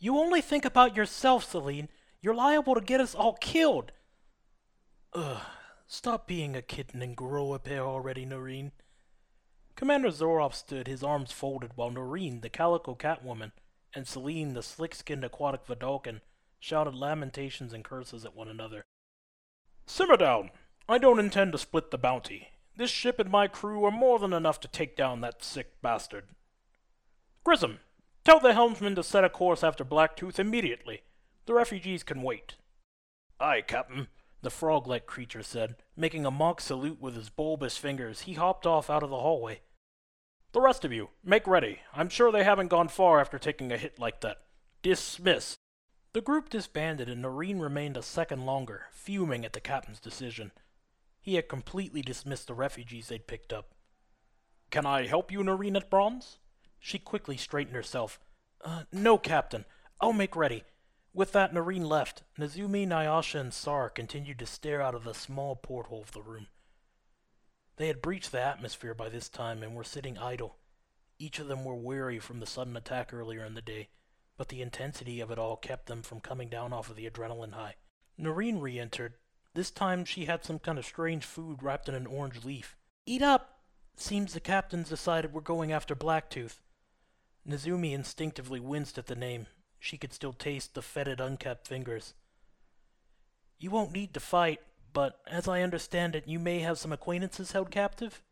You only think about yourself, Celine. You're liable to get us all killed. Ugh, stop being a kitten and grow a pair already, Noreen. Commander Zorov stood, his arms folded, while Noreen, the calico catwoman, and Celine, the slick-skinned aquatic Vidalkin, shouted lamentations and curses at one another. Simmer down. I don't intend to split the bounty. This ship and my crew are more than enough to take down that sick bastard. Grissom, tell the helmsman to set a course after Blacktooth immediately. The refugees can wait. Aye, Captain, the frog-like creature said. Making a mock salute with his bulbous fingers, he hopped off out of the hallway. The rest of you, make ready. I'm sure they haven't gone far after taking a hit like that. Dismiss. The group disbanded and Noreen remained a second longer, fuming at the captain's decision. He had completely dismissed the refugees they'd picked up. Can I help you, Noreen at Bronze? She quickly straightened herself. No, Captain. I'll make ready. With that, Noreen left. Nezumi, Nyasha, and Sar continued to stare out of the small porthole of the room. They had breached the atmosphere by this time and were sitting idle. Each of them were weary from the sudden attack earlier in the day, but the intensity of it all kept them from coming down off of the adrenaline high. Noreen re-entered. This time she had some kind of strange food wrapped in an orange leaf. Eat up! Seems the captain's decided we're going after Blacktooth. Nezumi instinctively winced at the name. She could still taste the fetid, unkept fingers. You won't need to fight, but as I understand it, you may have some acquaintances held captive?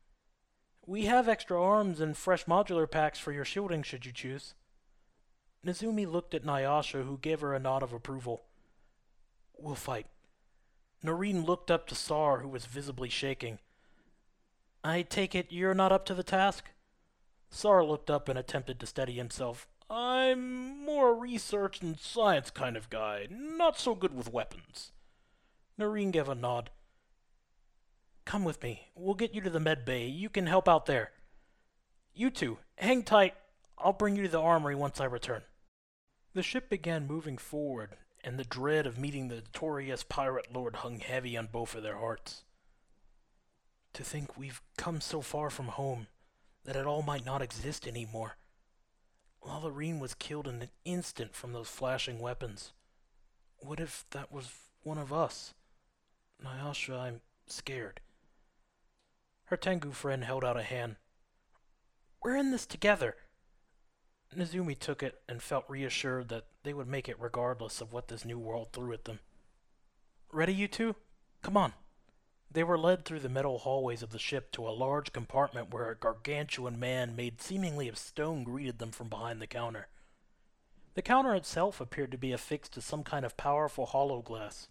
We have extra arms and fresh modular packs for your shielding should you choose. Nezumi looked at Nyasha, who gave her a nod of approval. We'll fight. Noreen looked up to Sar, who was visibly shaking. I take it you're not up to the task? Sar looked up and attempted to steady himself. I'm more a research and science kind of guy, not so good with weapons. Noreen gave a nod. Come with me. We'll get you to the med bay. You can help out there. You two, hang tight. I'll bring you to the armory once I return. The ship began moving forward, and the dread of meeting the notorious pirate lord hung heavy on both of their hearts. To think we've come so far from home, that it all might not exist anymore. Lallarine was killed in an instant from those flashing weapons. What if that was one of us? Nyasha, I'm scared. Her Tengu friend held out a hand. We're in this together. Nezumi took it and felt reassured that they would make it regardless of what this new world threw at them. Ready, you two? Come on. They were led through the metal hallways of the ship to a large compartment where a gargantuan man made seemingly of stone greeted them from behind the counter. The counter itself appeared to be affixed to some kind of powerful hollow glass.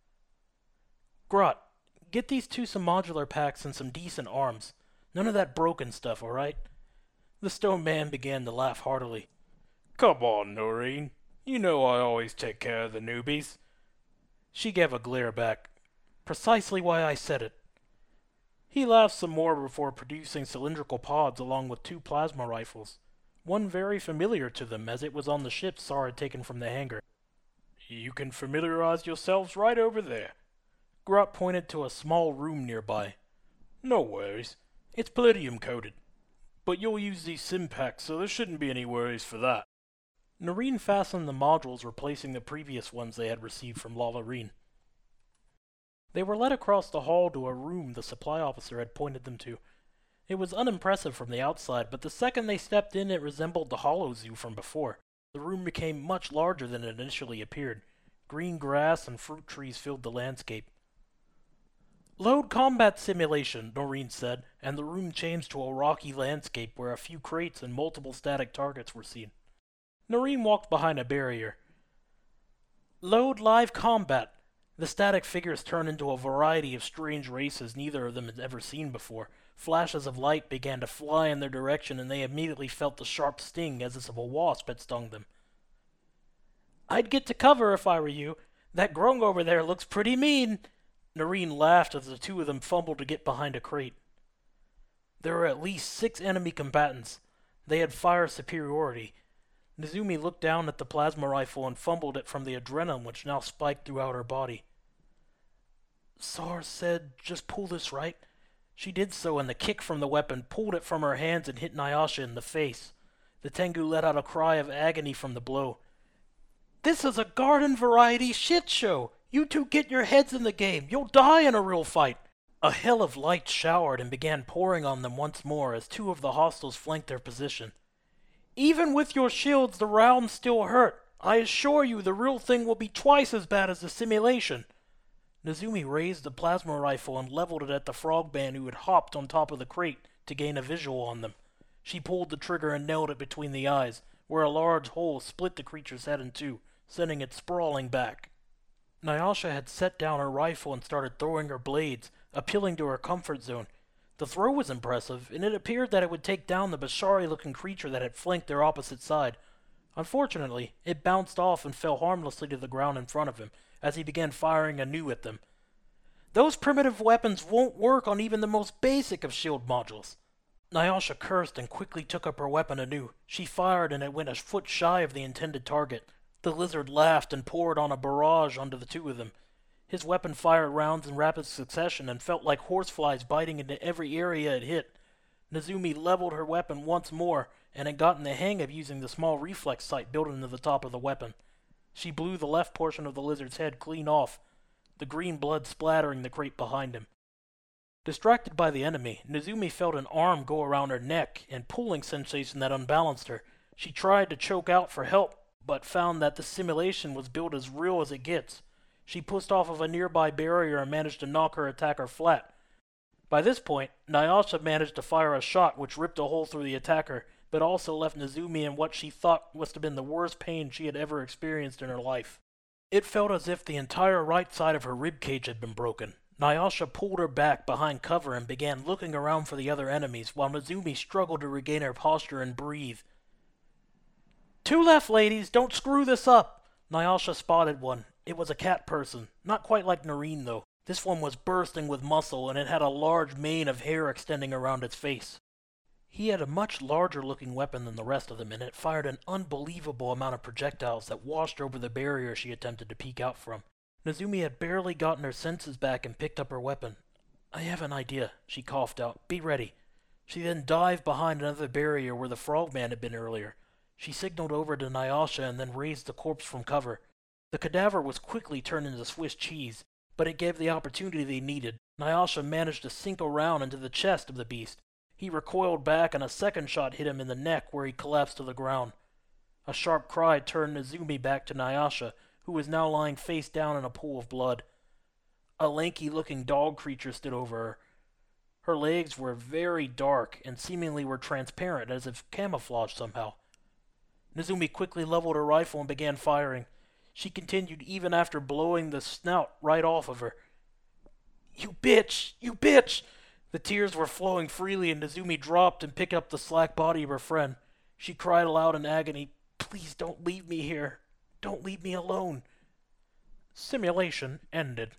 Grot, get these two some modular packs and some decent arms. None of that broken stuff, all right? The stone man began to laugh heartily. Come on, Noreen. You know I always take care of the newbies. She gave a glare back. Precisely why I said it. He laughed some more before producing cylindrical pods along with two plasma rifles, one very familiar to them as it was on the ship Sar had taken from the hangar. You can familiarize yourselves right over there. Grot pointed to a small room nearby. No worries. It's palladium-coated. But you'll use these sim packs, so there shouldn't be any worries for that. Noreen fastened the modules replacing the previous ones they had received from Lallarine. They were led across the hall to a room the supply officer had pointed them to. It was unimpressive from the outside, but the second they stepped in it resembled the Hollow Zoo from before. The room became much larger than it initially appeared. Green grass and fruit trees filled the landscape. Load combat simulation, Noreen said, and the room changed to a rocky landscape where a few crates and multiple static targets were seen. Noreen walked behind a barrier. Load live combat. The static figures turned into a variety of strange races neither of them had ever seen before. Flashes of light began to fly in their direction, and they immediately felt the sharp sting as if a wasp had stung them. I'd get to cover if I were you. That grung over there looks pretty mean. Noreen laughed as the two of them fumbled to get behind a crate. There were at least 6 enemy combatants. They had fire superiority. Nezumi looked down at the plasma rifle and fumbled it from the adrenaline which now spiked throughout her body. Sar said, just pull this right. She did so, and the kick from the weapon pulled it from her hands and hit Nyasha in the face. The Tengu let out a cry of agony from the blow. This is a garden variety shit show. You two get your heads in the game. You'll die in a real fight. A hail of light showered and began pouring on them once more as two of the hostiles flanked their position. Even with your shields, the rounds still hurt. I assure you the real thing will be twice as bad as the simulation. Nezumi raised the plasma rifle and leveled it at the frogman who had hopped on top of the crate to gain a visual on them. She pulled the trigger and nailed it between the eyes, where a large hole split the creature's head in two, sending it sprawling back. Nyasha had set down her rifle and started throwing her blades, appealing to her comfort zone. The throw was impressive, and it appeared that it would take down the Bashari-looking creature that had flanked their opposite side. Unfortunately, it bounced off and fell harmlessly to the ground in front of him, as he began firing anew at them. Those primitive weapons won't work on even the most basic of shield modules. Nyasha cursed and quickly took up her weapon anew. She fired and it went a foot shy of the intended target. The lizard laughed and poured on a barrage onto the two of them. His weapon fired rounds in rapid succession and felt like horseflies biting into every area it hit. Nezumi leveled her weapon once more and had gotten the hang of using the small reflex sight built into the top of the weapon. She blew the left portion of the lizard's head clean off, the green blood splattering the crate behind him. Distracted by the enemy, Nezumi felt an arm go around her neck and pulling sensation that unbalanced her. She tried to choke out for help, but found that the simulation was built as real as it gets. She pushed off of a nearby barrier and managed to knock her attacker flat. By this point, Nyasha managed to fire a shot which ripped a hole through the attacker, but also left Nezumi in what she thought must have been the worst pain she had ever experienced in her life. It felt as if the entire right side of her ribcage had been broken. Nyasha pulled her back behind cover and began looking around for the other enemies, while Nezumi struggled to regain her posture and breathe. "Two left, ladies! Don't screw this up!" Nyasha spotted one. It was a cat person. Not quite like Noreen, though. This one was bursting with muscle, and it had a large mane of hair extending around its face. He had a much larger-looking weapon than the rest of them, and it fired an unbelievable amount of projectiles that washed over the barrier she attempted to peek out from. Nezumi had barely gotten her senses back and picked up her weapon. "I have an idea," she coughed out. "Be ready." She then dived behind another barrier where the frogman had been earlier. She signaled over to Nyasha and then raised the corpse from cover. The cadaver was quickly turned into Swiss cheese, but it gave the opportunity they needed. Nyasha managed to sink around into the chest of the beast. He recoiled back and a second shot hit him in the neck where he collapsed to the ground. A sharp cry turned Nezumi back to Nyasha, who was now lying face down in a pool of blood. A lanky-looking dog creature stood over her. Her legs were very dark and seemingly were transparent, as if camouflaged somehow. Nezumi quickly leveled her rifle and began firing. She continued even after blowing the snout right off of her. "You bitch! You bitch!" The tears were flowing freely and Nezumi dropped and picked up the slack body of her friend. She cried aloud in agony, "Please don't leave me here. Don't leave me alone." Simulation ended.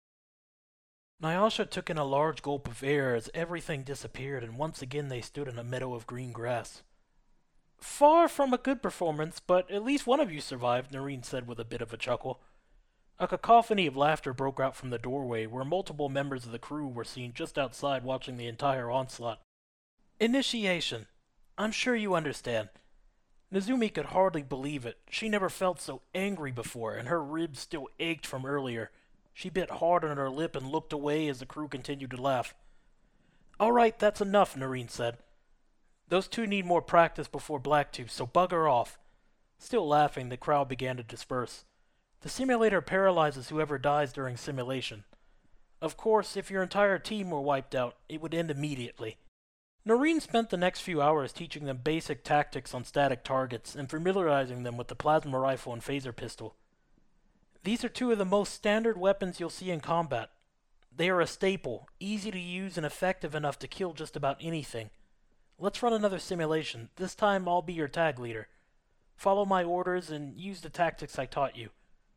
Nyasha took in a large gulp of air as everything disappeared and once again they stood in a meadow of green grass. "Far from a good performance, but at least one of you survived," Noreen said with a bit of a chuckle. A cacophony of laughter broke out from the doorway, where multiple members of the crew were seen just outside watching the entire onslaught. "Initiation. I'm sure you understand." Nezumi could hardly believe it. She never felt so angry before, and her ribs still ached from earlier. She bit hard on her lip and looked away as the crew continued to laugh. "All right, that's enough," Noreen said. "Those two need more practice before Blacktooth, so bugger off." Still laughing, the crowd began to disperse. The simulator paralyzes whoever dies during simulation. Of course, if your entire team were wiped out, it would end immediately. Noreen spent the next few hours teaching them basic tactics on static targets and familiarizing them with the plasma rifle and phaser pistol. These are two of the most standard weapons you'll see in combat. They are a staple, easy to use and effective enough to kill just about anything. Let's run another simulation. This time I'll be your tag leader. Follow my orders and use the tactics I taught you.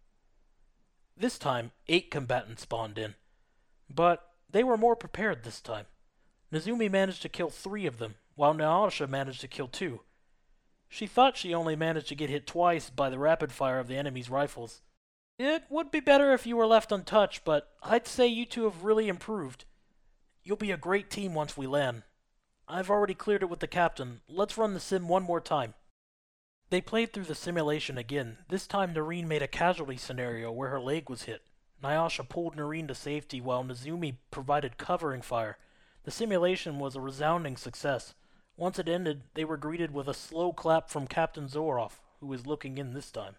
This time, 8 combatants spawned in. But they were more prepared this time. Nezumi managed to kill 3 of them, while Nyasha managed to kill 2. She thought she only managed to get hit twice by the rapid fire of the enemy's rifles. It would be better if you were left untouched, but I'd say you two have really improved. You'll be a great team once we land. I've already cleared it with the captain. Let's run the sim one more time. They played through the simulation again. This time Noreen made a casualty scenario where her leg was hit. Nyasha pulled Noreen to safety while Nezumi provided covering fire. The simulation was a resounding success. Once it ended, they were greeted with a slow clap from Captain Zoroff, who was looking in this time.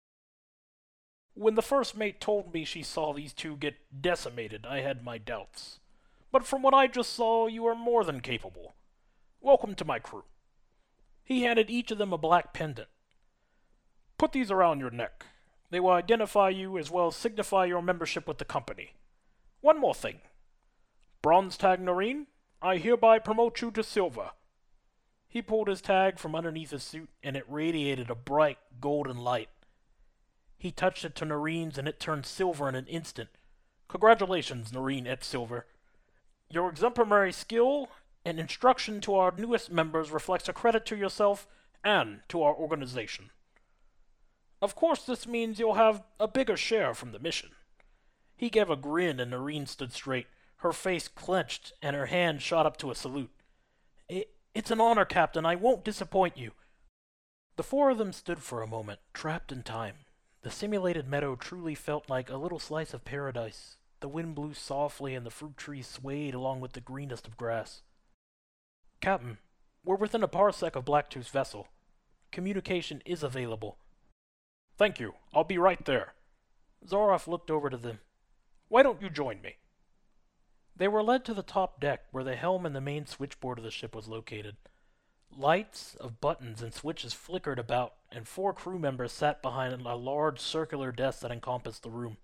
When the first mate told me she saw these two get decimated, I had my doubts. But from what I just saw, you are more than capable. Welcome to my crew. He handed each of them a black pendant. Put these around your neck. They will identify you as well as signify your membership with the company. One more thing. Bronze tag Noreen, I hereby promote you to silver. He pulled his tag from underneath his suit, and it radiated a bright golden light. He touched it to Noreen's, and it turned silver in an instant. Congratulations, Noreen et Silver. Your exemplary skill and instruction to our newest members reflects a credit to yourself and to our organization. Of course, this means you'll have a bigger share from the mission. He gave a grin, and Noreen stood straight. Her face clenched, and her hand shot up to a salute. It's an honor, Captain. I won't disappoint you. The four of them stood for a moment, trapped in time. The simulated meadow truly felt like a little slice of paradise. The wind blew softly, and the fruit trees swayed along with the greenest of grass. Captain, we're within a parsec of Blacktooth's vessel. Communication is available. Thank you. I'll be right there. Zoroff looked over to them. Why don't you join me? They were led to the top deck, where the helm and the main switchboard of the ship was located. Lights of buttons and switches flickered about, and 4 crew members sat behind a large circular desk that encompassed the room.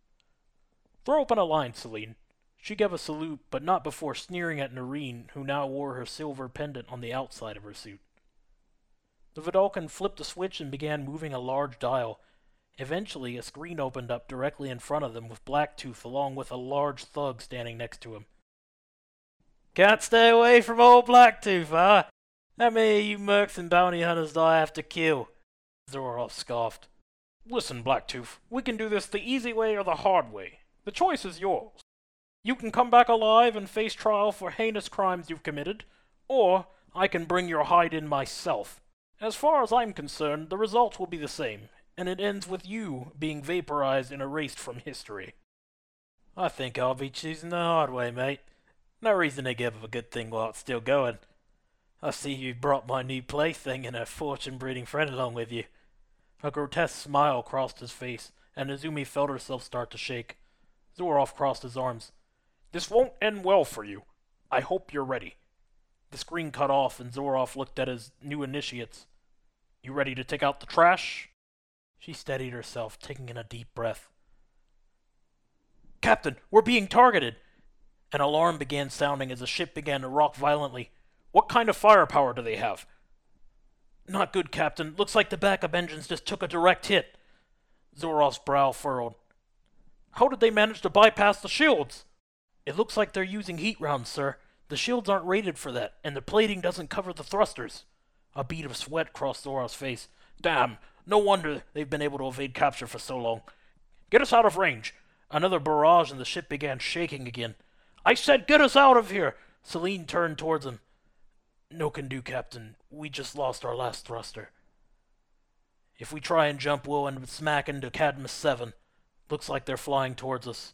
Throw open a line, Celine. She gave a salute, but not before sneering at Noreen, who now wore her silver pendant on the outside of her suit. The Vidalcan flipped a switch and began moving a large dial. Eventually, a screen opened up directly in front of them with Blacktooth along with a large thug standing next to him. Can't stay away from old Blacktooth, huh? How many of you mercs and bounty hunters do I have to kill? Zoroff scoffed. Listen, Blacktooth, we can do this the easy way or the hard way. The choice is yours. You can come back alive and face trial for heinous crimes you've committed, or I can bring your hide in myself. As far as I'm concerned, the results will be the same, and it ends with you being vaporized and erased from history. I think I'll be choosing the hard way, mate. No reason to give up a good thing while it's still going. I see you brought my new plaything and a fortune-breeding friend along with you. A grotesque smile crossed his face, and Nezumi felt herself start to shake. Zoroff crossed his arms. This won't end well for you. I hope you're ready. The screen cut off, and Zoroff looked at his new initiates. You ready to take out the trash? She steadied herself, taking in a deep breath. Captain, we're being targeted! An alarm began sounding as the ship began to rock violently. What kind of firepower do they have? Not good, Captain. Looks like the backup engines just took a direct hit. Zoroff's brow furrowed. How did they manage to bypass the shields? It looks like they're using heat rounds, sir. The shields aren't rated for that, and the plating doesn't cover the thrusters. A bead of sweat crossed Zoroff's face. Damn, no wonder they've been able to evade capture for so long. Get us out of range. Another barrage and the ship began shaking again. I said get us out of here! Celine turned towards him. No can do, Captain. We just lost our last thruster. If we try and jump, we'll end up smack into Cadmus 7. Looks like they're flying towards us.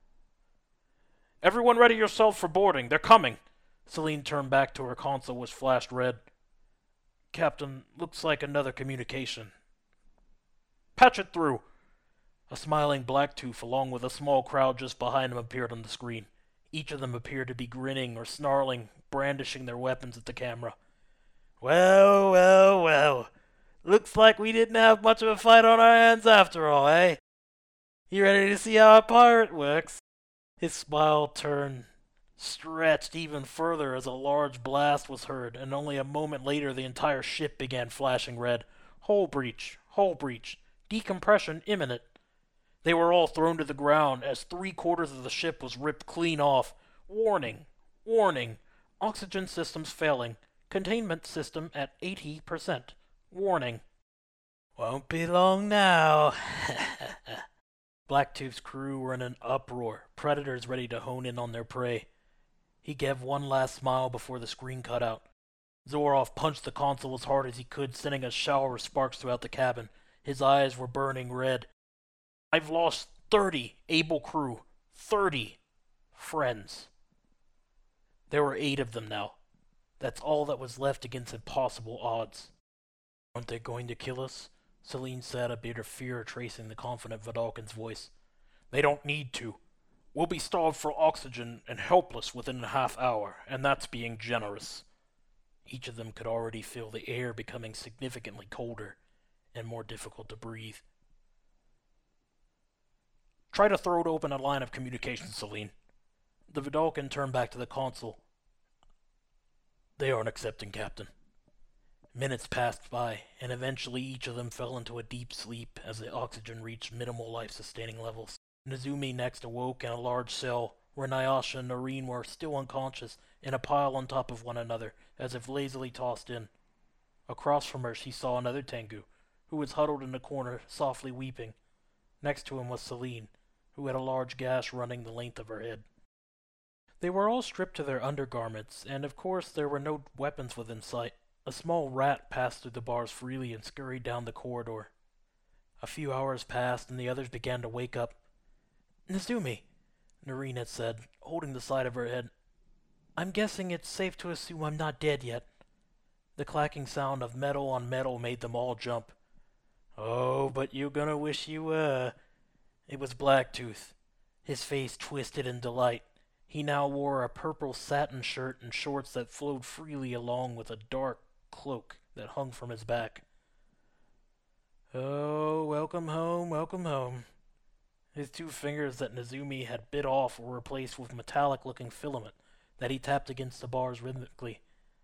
Everyone ready yourself for boarding. They're coming. Celine turned back to her console, which flashed red. Captain, looks like another communication. Patch it through. A smiling Blacktooth, along with a small crowd just behind him, appeared on the screen. Each of them appeared to be grinning or snarling, brandishing their weapons at the camera. Well, well, well. Looks like we didn't have much of a fight on our hands after all, eh? You ready to see how a pirate works? His smile turned, stretched even further as a large blast was heard, and only a moment later the entire ship began flashing red. Hull breach, decompression imminent. They were all thrown to the ground as 3/4 of the ship was ripped clean off. Warning, warning, oxygen systems failing. Containment system at 80%. Warning. Won't be long now. Blacktooth's crew were in an uproar, predators ready to hone in on their prey. He gave one last smile before the screen cut out. Zoroff punched the console as hard as he could, sending a shower of sparks throughout the cabin. His eyes were burning red. I've lost 30 able crew. 30 friends. There were 8 of them now. That's all that was left against impossible odds. Aren't they going to kill us? Celine said, a bit of fear tracing the confident Vidalcan's voice. They don't need to. We'll be starved for oxygen and helpless within a half hour, and that's being generous. Each of them could already feel the air becoming significantly colder and more difficult to breathe. Try to throw open a line of communication, Celine. The Vidalcan turned back to the console. They aren't accepting, Captain. Minutes passed by, and eventually each of them fell into a deep sleep as the oxygen reached minimal life-sustaining levels. Nezumi next awoke in a large cell, where Nyasha and Noreen were still unconscious, in a pile on top of one another, as if lazily tossed in. Across from her she saw another Tengu, who was huddled in a corner, softly weeping. Next to him was Celine, who had a large gash running the length of her head. They were all stripped to their undergarments, and of course there were no weapons within sight. A small rat passed through the bars freely and scurried down the corridor. A few hours passed, and the others began to wake up. Nezumi, Noreen had said, holding the side of her head. I'm guessing it's safe to assume I'm not dead yet. The clacking sound of metal on metal made them all jump. Oh, but you're gonna wish you were. It was Blacktooth, his face twisted in delight. He now wore a purple satin shirt and shorts that flowed freely along with a dark cloak that hung from his back. Oh, welcome home, welcome home. His 2 fingers that Nezumi had bit off were replaced with metallic-looking filament that he tapped against the bars rhythmically.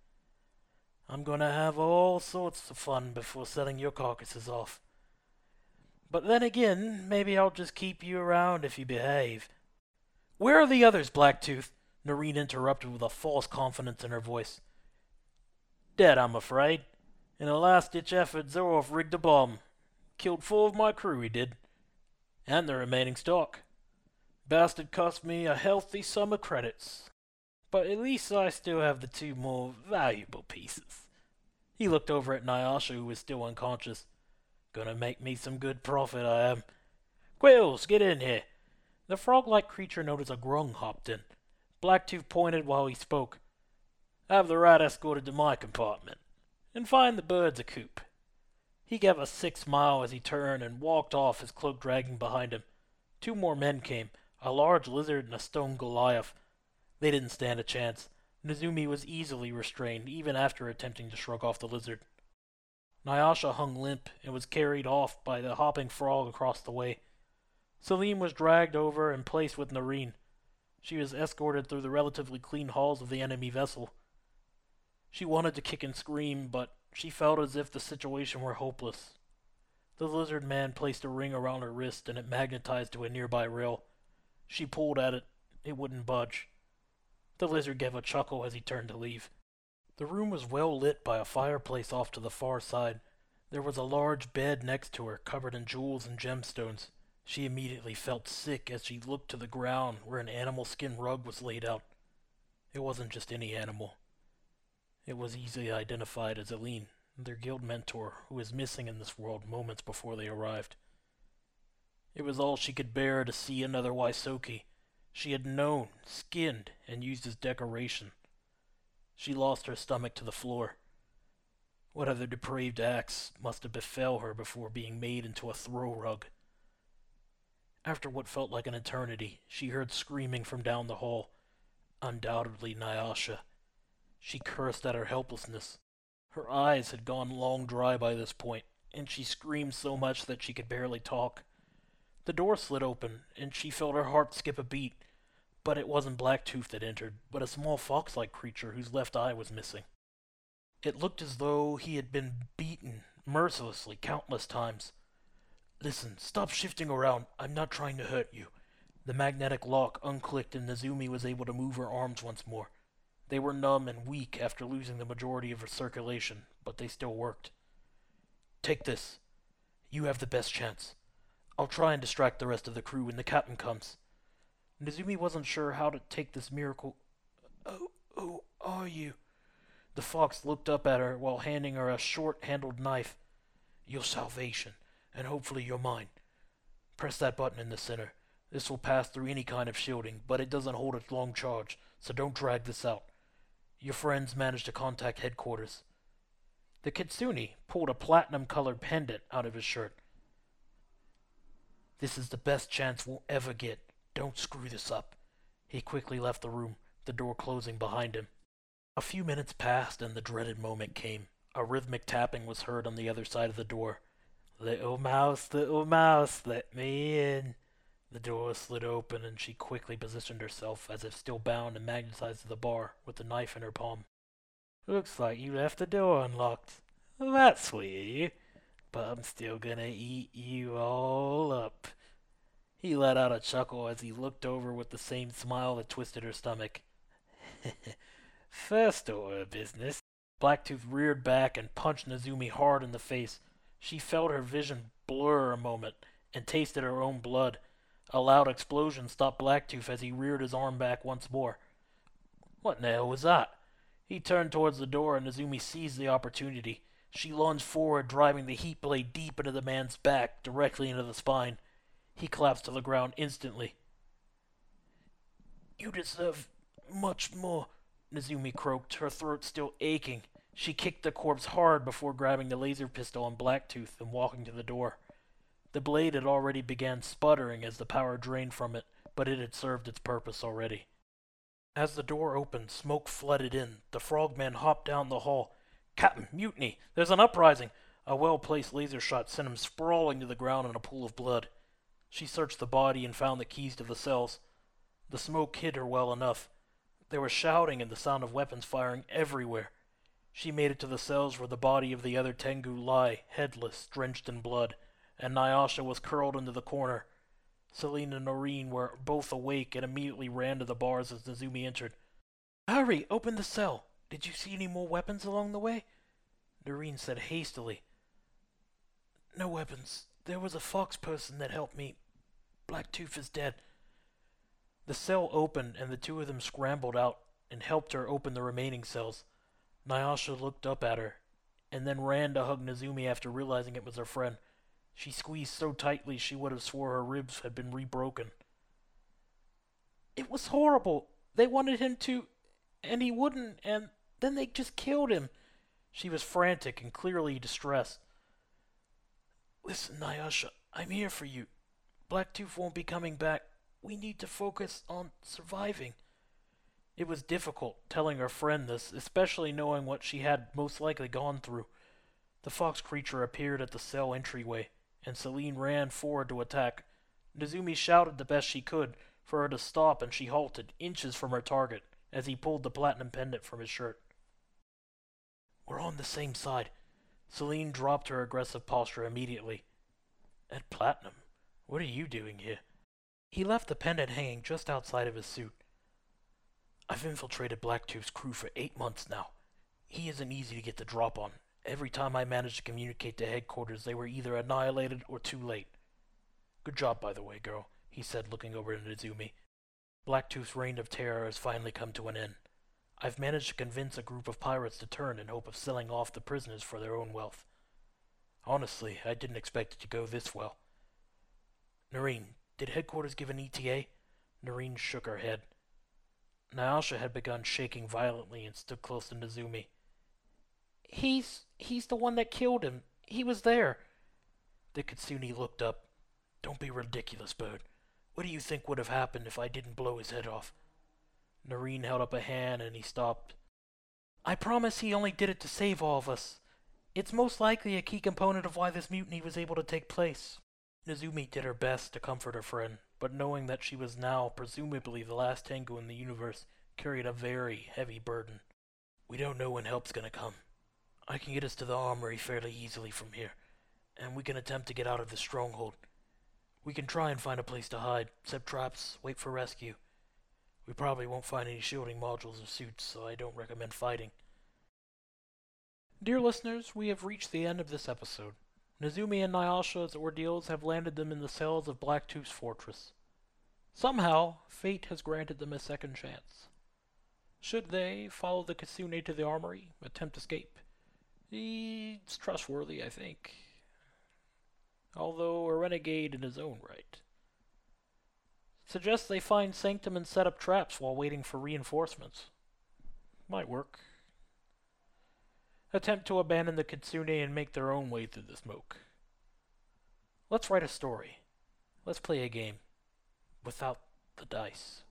I'm gonna have all sorts of fun before setting your carcasses off. But then again, maybe I'll just keep you around if you behave. Where are the others, Blacktooth? Noreen interrupted with a false confidence in her voice. Dead, I'm afraid. In a last-ditch effort, Zoroff rigged a bomb. Killed 4 of my crew, he did. And the remaining stock. Bastard cost me a healthy sum of credits. But at least I still have the 2 more valuable pieces. He looked over at Nyasha, who was still unconscious. Gonna make me some good profit, I am. Quills, get in here. The frog-like creature noticed a grung hopped in. Blacktooth pointed while he spoke. Have the rat escorted to my compartment, and find the birds a coop. He gave a sick smile as he turned and walked off, his cloak dragging behind him. 2 more men came, a large lizard and a stone Goliath. They didn't stand a chance. Nezumi was easily restrained, even after attempting to shrug off the lizard. Nyasha hung limp and was carried off by the hopping frog across the way. Celine was dragged over and placed with Noreen. She was escorted through the relatively clean halls of the enemy vessel. She wanted to kick and scream, but she felt as if the situation were hopeless. The lizard man placed a ring around her wrist and it magnetized to a nearby rail. She pulled at it. It wouldn't budge. The lizard gave a chuckle as he turned to leave. The room was well lit by a fireplace off to the far side. There was a large bed next to her, covered in jewels and gemstones. She immediately felt sick as she looked to the ground where an animal skin rug was laid out. It wasn't just any animal. It was easily identified as Aline, their guild mentor, who was missing in this world moments before they arrived. It was all she could bear to see another Waisoki she had known, skinned, and used as decoration. She lost her stomach to the floor. What other depraved acts must have befell her before being made into a throw rug? After what felt like an eternity, she heard screaming from down the hall. Undoubtedly Nyasha. She cursed at her helplessness. Her eyes had gone long dry by this point, and she screamed so much that she could barely talk. The door slid open, and she felt her heart skip a beat. But it wasn't Blacktooth that entered, but a small fox-like creature whose left eye was missing. It looked as though he had been beaten mercilessly countless times. Listen, stop shifting around. I'm not trying to hurt you. The magnetic lock unclicked and Nezumi was able to move her arms once more. They were numb and weak after losing the majority of her circulation, but they still worked. Take this. You have the best chance. I'll try and distract the rest of the crew when the captain comes. Nezumi wasn't sure how to take this miracle. Who are you? The fox looked up at her while handing her a short-handled knife. Your salvation, and hopefully your mine. Press that button in the center. This will pass through any kind of shielding, but it doesn't hold a long charge, so don't drag this out. Your friends managed to contact headquarters. The kitsune pulled a platinum-colored pendant out of his shirt. This is the best chance we'll ever get. Don't screw this up. He quickly left the room, the door closing behind him. A few minutes passed and the dreaded moment came. A rhythmic tapping was heard on the other side of the door. Little mouse, let me in. The door slid open and she quickly positioned herself as if still bound and magnetized to the bar with the knife in her palm. Looks like you left the door unlocked. Well, that's sweet of you, but I'm still gonna eat you all up. He let out a chuckle as he looked over with the same smile that twisted her stomach. First order of business. Blacktooth reared back and punched Nezumi hard in the face. She felt her vision blur a moment and tasted her own blood. A loud explosion stopped Blacktooth as he reared his arm back once more. What in the hell was that? He turned towards the door and Nezumi seized the opportunity. She lunged forward, driving the heat blade deep into the man's back, directly into the spine. He collapsed to the ground instantly. You deserve much more, Nezumi croaked, her throat still aching. She kicked the corpse hard before grabbing the laser pistol on Blacktooth and walking to the door. The blade had already began sputtering as the power drained from it, but it had served its purpose already. As the door opened, smoke flooded in. The frogman hopped down the hall. Captain, mutiny! There's an uprising! A well-placed laser shot sent him sprawling to the ground in a pool of blood. She searched the body and found the keys to the cells. The smoke hid her well enough. There was shouting and the sound of weapons firing everywhere. She made it to the cells where the body of the other Tengu lay, headless, drenched in blood, and Nyasha was curled into the corner. Celine and Noreen were both awake and immediately ran to the bars as Nezumi entered. Hurry, open the cell. Did you see any more weapons along the way? Noreen said hastily. No weapons. There was a fox person that helped me. Blacktooth is dead. The cell opened and the two of them scrambled out and helped her open the remaining cells. Nyasha looked up at her and then ran to hug Nezumi after realizing it was her friend. She squeezed so tightly she would have swore her ribs had been rebroken. It was horrible. They wanted him to, and he wouldn't, and then they just killed him. She was frantic and clearly distressed. Listen, Nyasha, I'm here for you. Blacktooth won't be coming back. We need to focus on surviving. It was difficult telling her friend this, especially knowing what she had most likely gone through. The fox creature appeared at the cell entryway, and Celine ran forward to attack. Nezumi shouted the best she could for her to stop, and she halted, inches from her target, as he pulled the platinum pendant from his shirt. We're on the same side. Celine dropped her aggressive posture immediately. Ed Platinum, what are you doing here? He left the pendant hanging just outside of his suit. I've infiltrated Blacktooth's crew for 8 months now. He isn't easy to get the drop on. Every time I managed to communicate to headquarters, they were either annihilated or too late. Good job, by the way, girl, he said, looking over at Nezumi. Blacktooth's reign of terror has finally come to an end. I've managed to convince a group of pirates to turn in hope of selling off the prisoners for their own wealth. Honestly, I didn't expect it to go this well. Noreen, did headquarters give an ETA? Noreen shook her head. Nyasha had begun shaking violently and stood close to Nezumi. He's the one that killed him. He was there. The kitsune looked up. Don't be ridiculous, Bird. What do you think would have happened if I didn't blow his head off? Noreen held up a hand and he stopped. I promise he only did it to save all of us. It's most likely a key component of why this mutiny was able to take place. Nezumi did her best to comfort her friend, but knowing that she was now presumably the last Tengu in the universe carried a very heavy burden. We don't know when help's gonna come. I can get us to the armory fairly easily from here, and we can attempt to get out of the stronghold. We can try and find a place to hide, set traps, wait for rescue. We probably won't find any shielding modules or suits, so I don't recommend fighting. Dear listeners, we have reached the end of this episode. Nezumi and Nyasha's ordeals have landed them in the cells of Blacktooth's fortress. Somehow, fate has granted them a second chance. Should they follow the Kitsune to the armory, attempt escape? He's trustworthy, I think. Although a renegade in his own right. Suggests they find Sanctum and set up traps while waiting for reinforcements. Might work. Attempt to abandon the Kitsune and make their own way through the smoke. Let's write a story. Let's play a game. Without the dice.